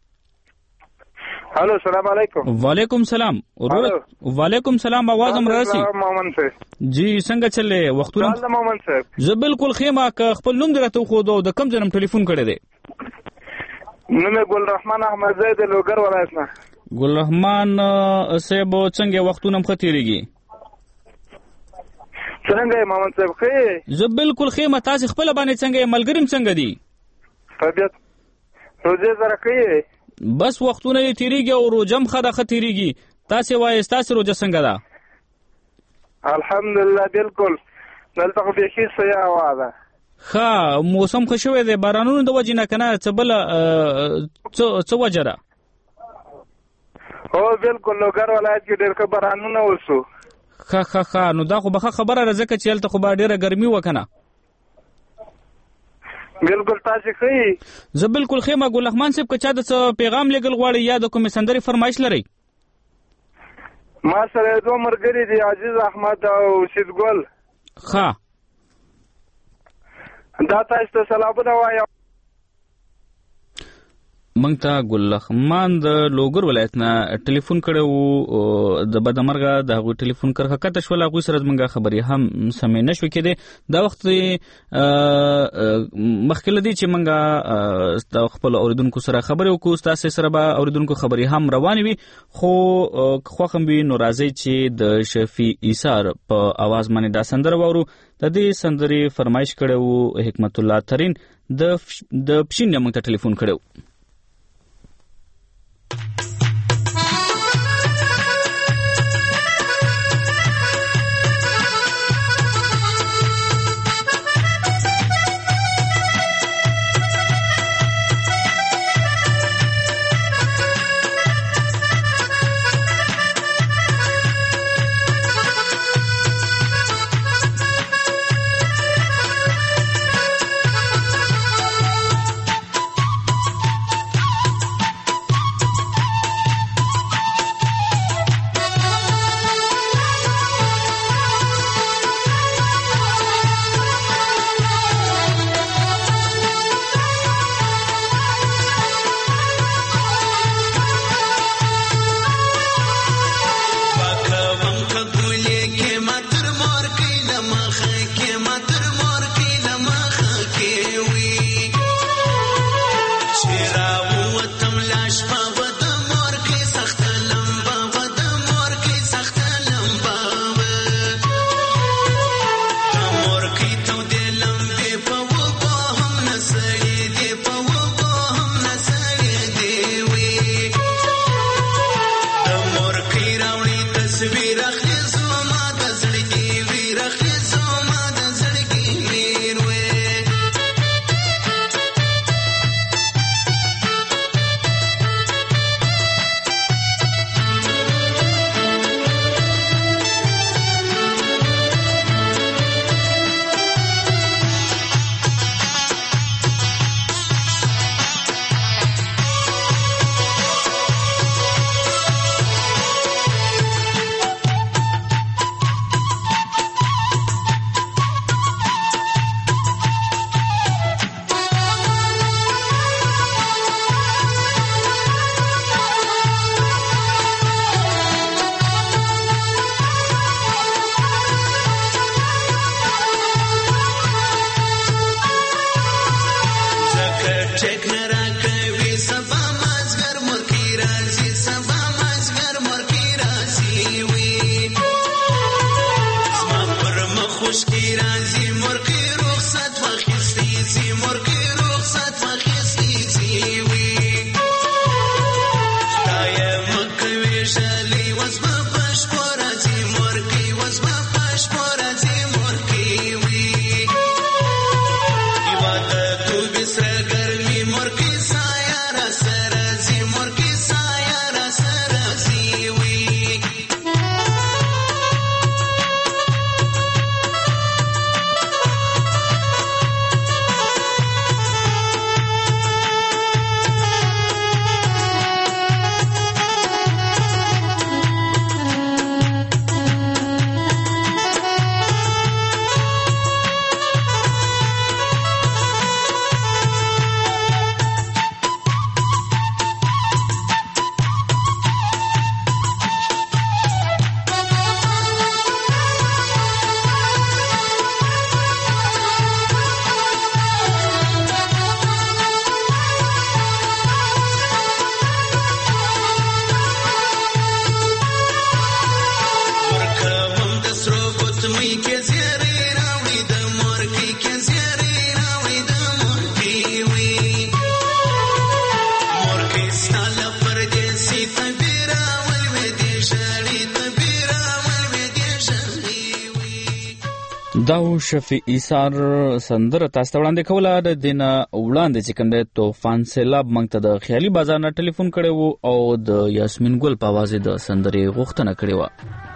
हेलो السلام علیکم وعلیکم السلام وعلیکم السلام आवाज هم راسي مومن صاحب جی څنګه چلې وختونه مومن صاحب زه بالکل خیمه خپل نوم درته خو د کم ځنم ټلیفون کړی دی نوم ګل رحمان احمد زید لوګر ولایت نه ګل رحمان صاحب څنګه وختونه مختيريږي څنګه مومن صاحب خې زه بالکل خیمه تاسو خپل باندې څنګه ملګریم څنګه دي طبيعت روزه زره کوي بس وختونه تیریږي او روزم خده خطرېږي تاسو وایي تاسو روزه څنګه ده الحمدلله بالکل دلته به شي سیا واده ها موسم خوشوي دی بارانونو د وجې نه کنه څه بل څه وجره هو بالکل لوګر ولایت کې ډېر ښه بارانونه وشو. ښه نو دا خو به خبره ده ځکه چې هلته خو به ډېره ګرمي وکنه. بالکل تاسو ښه. زه بالکل ښه ما ګل رحمان صاحب که چا د څه پیغام لېږل غواړي یا د کومې سندرې فرمایش لرئ؟ ما سره دوه ملګري دي، عزیز احمد او شید ګل. ښه دا تاسو ته سلامونه وایم. موږ ته ګل رحمان د لوګر ولایت نه ټلیفون کړی و، د بدمرغه د هغوی ټلیفون کرښه کته شوله، هغوی سره زموږ خبرې هم سمې نه شوې کېدې. دا وخت مخکې له دې چې موږ د خپلو اورېدونکو سره خبرې وکړو، ستاسې سره به اورېدونکو خبرې هم روانې وي، خو که خوښ هم وي نو راځئ چې د شفیع ایثار په اواز باندې دا سندره واورو. د دې سندرې فرمایش کړی و حکمت الله ترین د پښین نه موږ ته ټلیفون کړی و. دا شفیع ایثار سندره تاسو ته وړاندې کوله. د دینه وړاندې چې کوم دی طوفان سیلاب موږ ته د خیالي بازار نه ټلیفون کړی و او د یاسمین ګل په आवाज د سندرې غوښتنه کړې و.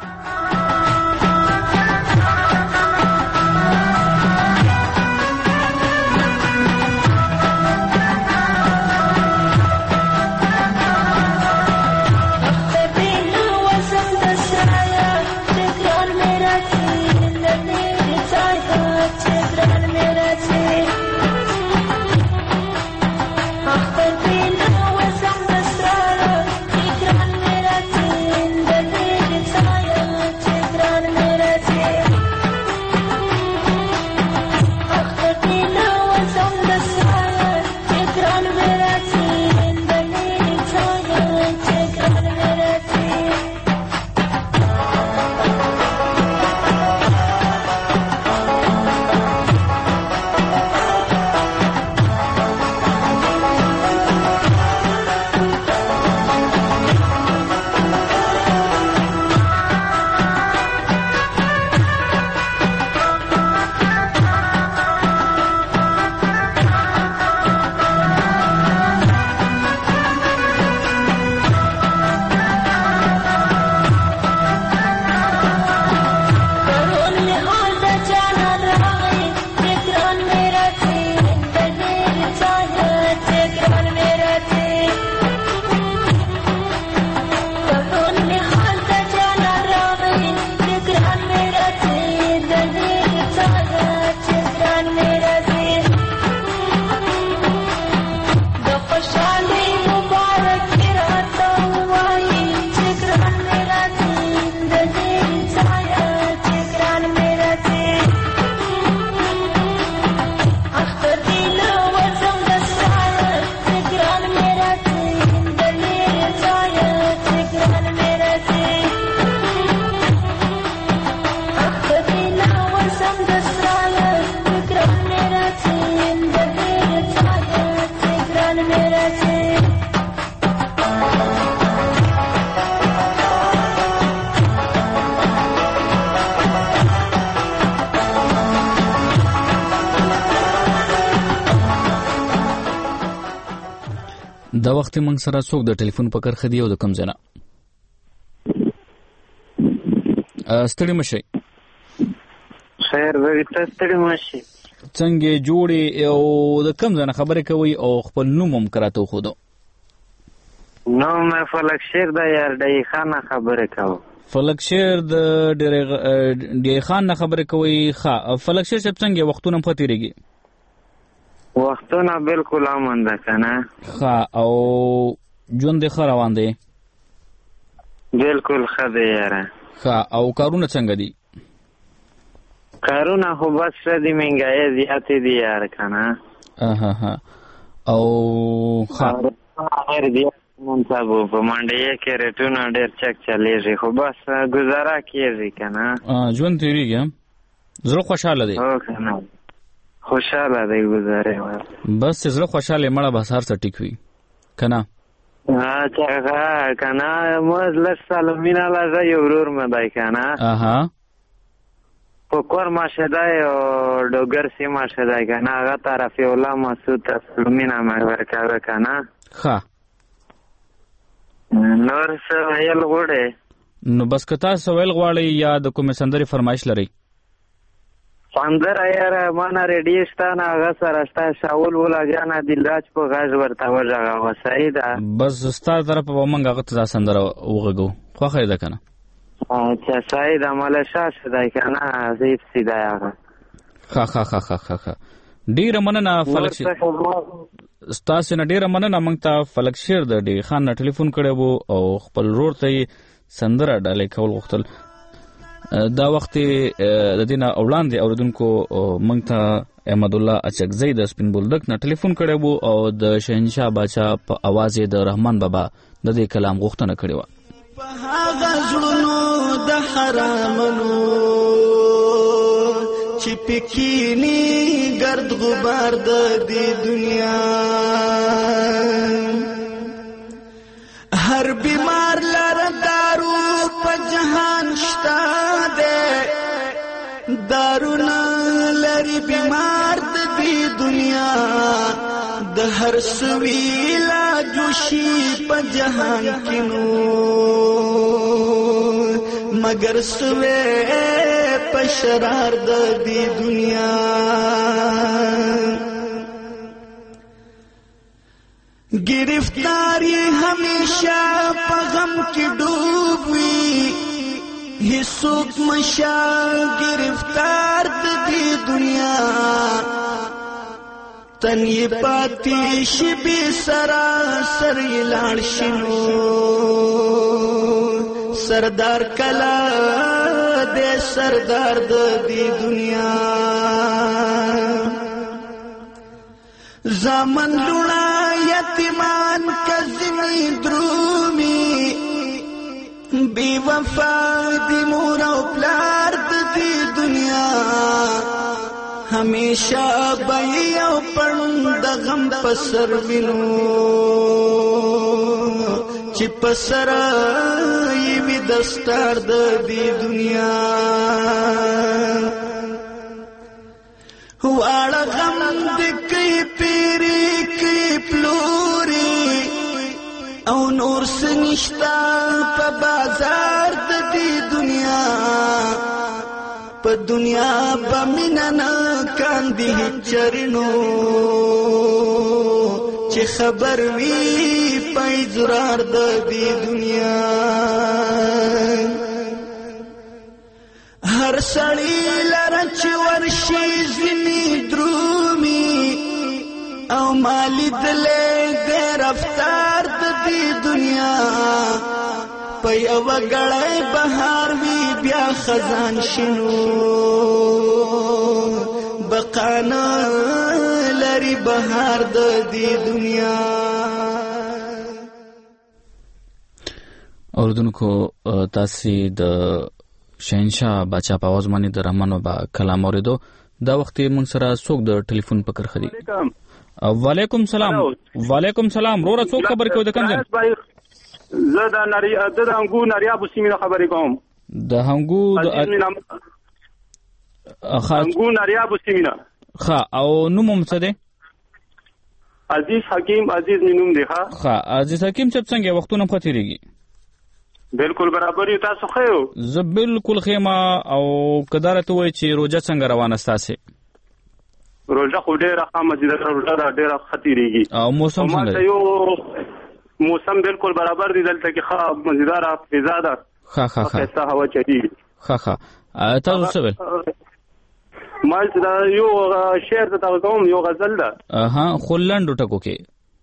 دا وخت موږ سره څوک د ټلیفون په کرخه دی او د کوم ځای نه؟ ستړي مشئ. خیر به وي، ته ستړي مشئ. څنګه جوړې او د کوم ځای نه خبرې کوئ او خپل نوم هم کراته وښودو؟ نوم مې فلک شیر دی، یار ډی خان نه خبرې کوم. فلک شیر د ډی خان نه خبرې کوئ؟ ښه، فلک شیر صاحب څنګه وختونه هم ښه تېرېږي؟ وختونه بالکل امن ده که نه؟ ښه، او ژوند دې ښه روان دی؟ بالکل ښه دی یاره. ښه، او کارونه څنګه دي؟ کارونه خو بس ښه دي، مهنګایي زیاتې دي یاره که نه؟ او ښه ډېر زیات منصب و، په منډیه کې ریټونه ډېر چک چلېږي، خو بس ګزاره کېږي که نه؟ ژوند تېرېږي. زړه خوشحاله دی؟ هو که نه، خوشحاله دی ګزارې. بس چې زړه خوشحاله مړه بس هر څه ټیک وي که نه؟ که نه موږ لږ ساله مینه لږه یو ورور مې دی که نه؟ په کور ماشه دی او ډوګر سیمه دی که نه؟ هغه ته رفیع الله مسعود ته مینه مې ورکوه که نه؟ ښه، نور څه ویل غواړې؟ نو بس که تاسو ویل غواړئ یا د کومې سندرې فرمایش لرئ؟ سندره یاره مانه ریډیو شته نه، هغه سره شته، شاول ولاګیا نه دلراج په غږ ورته وغږوه. صحیح ده؟ بس ستا طرفه به موږ هغه ته دا سندره وغږو. خوښه یې ده که نه؟ اچھا صحیح ده. ملشا شه دی که نه؟ زیب سی دی هغه. ښه ښه ښه ښه ښه، ډېره مننه فلک شیر. ستاسې نه ډېره مننه. موږ ته فلک شیر د ډی خان نه ټلیفون کړی و او خپل ورور ته یې سندره ډالۍ کول غوښتل. دا وخت د دې نه وړاندې اورېدونکو موږ ته احمد الله اچکزی د سپین بولدک نه ټلیفون کړی و او د شهنشاه باچا په اواز یې د رحمان بابا د دې کلام غوښتنه کړې وه. په هغه زړونو د حرامونو چې پکینی ګرد غبار د دې دنیا، هر بیمار لره دارو په جهان شته ده، دا دارونا لري بیمار د دې دنیا د هر سوي لا جوشي په جهان کې نو مگر سوي په شرار د دې دنیا گرفتاری ہمیشہ په غم کې ډوب وي هیڅوک مشا گرفتار د دې دنیا تن یې پاتې شي بې سراسر یې لاړ شي نو سردار کلا دې سردار د دې دنیا زامن لونا یتیمان کزمی درومی بی وفا دی مور او پلار دی دنیا ہمیشہ بئی او پرند غم پسر وینو چی پسر ایوی دستار دی دنیا واړه غم دکی پیری کی پلوری او نور سنشتا په بازار د دې دنیا په دنیا بمینا نه کاندي چرنو چې خبر وی پای زرار د دې دنیا هر سړی لره چې ورشي ځینې درومي او مالی دلې د رفتار د دې دنیا په یو غړې بهار وی بیا خزان شنو بقانا لري بهار د دې دنیا اوردونکو تاسو د شهنشاه بچا په आवाज باندې د رحمان بابا کلام اوریدو دا وخت مونږ سره څوک د ټلیفون پکړ خدي وعلیکم سلام وعلیکم سلام رورا څوک خبر کوي د کوم ځای زه د هنګو نریاب سیمه خبرې کوم د هنګو نریاب سیمه ښه او نوم څه دی عزیز حکیم عزیز نوم دی ښه عزیز حکیم څنګه وختونه ختیریږي بالکل برابر یو تاسو خو زه بالکل خیمه او کدارته وای چې روزه څنګه روانه ستاسه روزه خو ډیره خامه دي روزه ډیره خطرېږي او موسم څنګه یو موسم بالکل برابر دي دلته کې خا مزیدار فضا ده ها هوا چي ها تاسو څه ول ما دا یو شعر ته کوم یو غزل ده خلند ټکو کې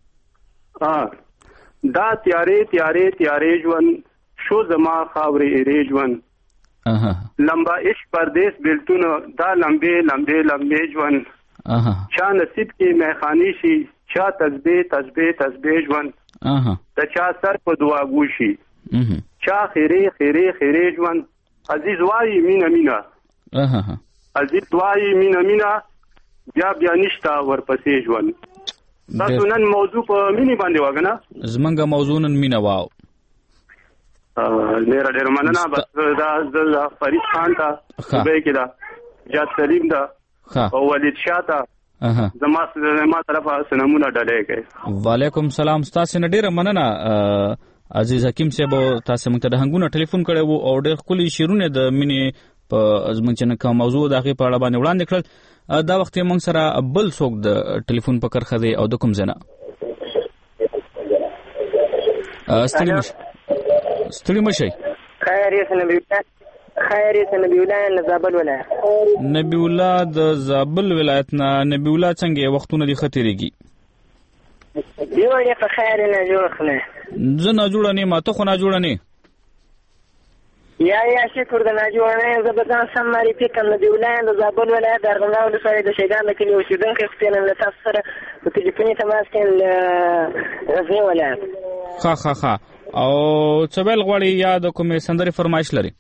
دا تیارې ژوند شو زما خاورې ایریجون لمبا عشق پردیس بلتون دا لمبے ژوند چا نصیب کې میخانی شي چا تسبیح ژوند د چا سر په دعا ګوشي چا خیره ژوند عزیز وای مینا عزیز وای مینا بیا نشتا ورپسې ژوند تاسو نن موضوع په مینی باندې واغنه زمونږه موضوع نن مینا واو ډېر مننه بس دا فرید خان ته به کې دا جاد سلیم دا او ولید شاه ته زما طرفه سلامونه ډالې کوي وعلیکم سلام تاسو نه ډېر مننه عزیز حکیم صاحب تاسو موږ ته د هنګونه ټلیفون کړو او ډېر خولي شیرونه د مینی په ازمن چې کوم موضوع دغه په اړه باندې وړاندې کړل دا وخت موږ سره بل څوک د ټلیفون پکړ خدي او د کوم ځنه ستړي مشي خیر یې نبی الله زابل ولایت نبی الله د زابل ولایت نه نبی الله څنګه وختونه دي خطرېږي دیو یې په خیر نه جوړ خنه زه نه جوړ نه ما ته خو نه جوړ نه یا شکر د نه جوړ نه زبردان سماري فکر نبی الله د زابل ولایت درغنده ولسوالۍ د شیدان کلی اوسیدونکو خپل له تاسو سره په ټلیفوني تماس کې غزنی ولایت ښه او څبل غوړی یا د کومې سندري فرمایش لري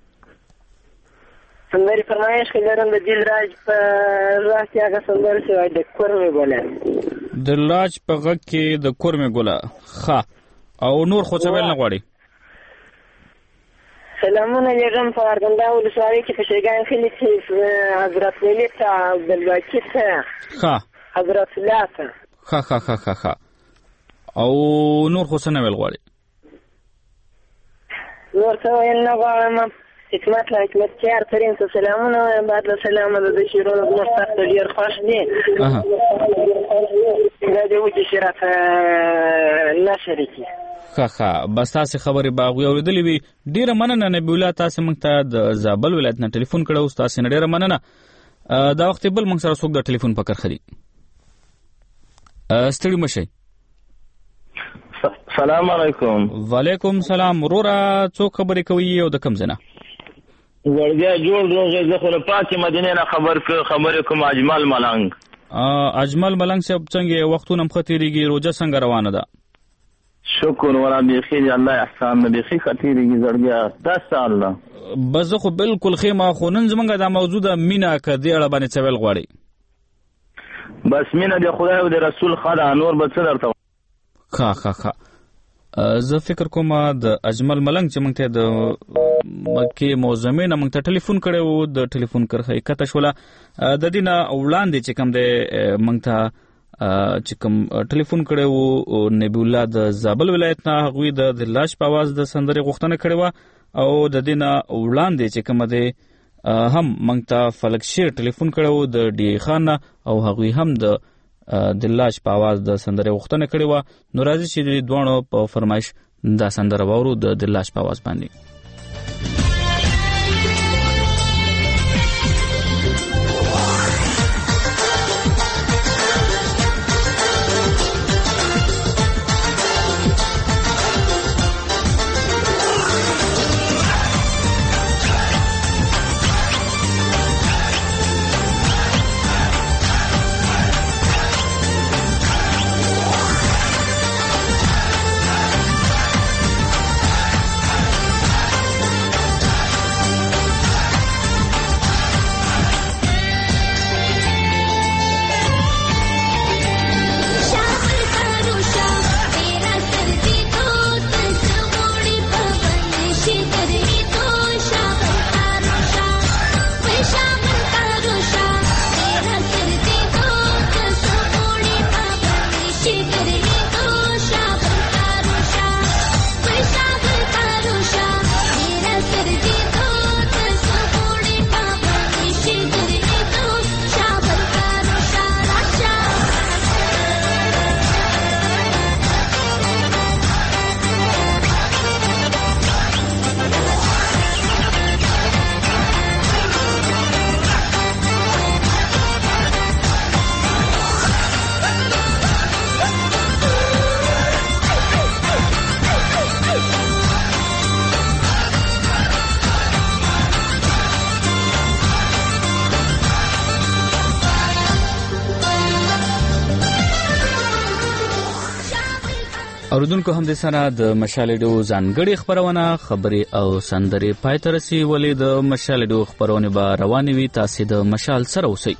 سندري فرمایش کې لرم د دل راج په راځي هغه سندري چې د کورمه ګوله د لاج په غږ کې د کورمه ګوله ښه او نور خو څبل نه غوړی سلامونه لېږم په ارغنداب ولسوالۍ کې په شیګان کلي کې حضرت ولی ته عبدالباقي ته حضرت الله ته ښه او نور خو څه نه ویل غواړې؟ نور څه ویل نه غواړم. حکمت له حکمتیار کریم ته سلامونه وایم. بعد له سلامه د دې شعرونه زموږ سخته ډېر خوښ دي. دا دې وکړي چې راته نشر کړي. ښه بس تاسې خبرې به هغوی اورېدلې وي. ډېره مننه نبي الله، تاسې موږ ته د زابل ولایت نه ټلیفون کړی اوس. تاسې نه ډېره مننه. دا وخت بل موږ سره څوک د ټلیفون په کرښه دي. ستړي مه شئ. سلام علیکم. وعلیکم سلام. وروره څوک خبرې کوي او د کوم ځای نه؟ وړګیا جوړ روغې زه خو له پاکې مدینې نه خبرې کوم. اجمل ملنګ. اجمل ملنګ صاحب څنګه وختونه هم ښه تېرېږي؟ روژه څنګه روانه ده؟ شکر ولا بیخي دی الله احسان نه بیخي ښه تېرېږي زړګیا 10 سال ده. بس زه خو بالکل ښه ما خو نن زمونږ دا موضوع ده مینه که دې اړه باندې څه ویل غواړئ؟ بس مینه د خدای او د رسول ښه ده، نور به څه درته ښه زه فکر کوم د اجمل ملنګ چې موږ ته د مکې معظمې نه موږ ته ټلیفون کړی و، د ټلیفون کرښه یې کته شوله. د دې نه وړاندې چې کوم دی موږ ته چې کوم ټلیفون کړی و نبی الله د زابل ولایت نه، هغوی د لاش په اواز د سندرې غوښتنه کړې وه. او د دې نه وړاندې چې کومه دی هم موږ ته فلک شیر ټلیفون کړی و د ډي خان نه، او هغوی هم د لاش په اواز د سندرې غوښتنه کړې وه. نو راځي چې د دواړو په فرمایش دا سندره واورو د لاش په اواز باندې. اوریدونکو هم د سره د مشال ډیو ځانګړي خبرونه خبرې او سندرې پای ته رسېدلې. د مشال ډیو خبرونه به روانې وي. تاسې د مشال سره اوسئ.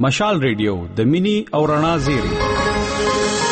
مشال ریډیو د مینی او رڼا زیری.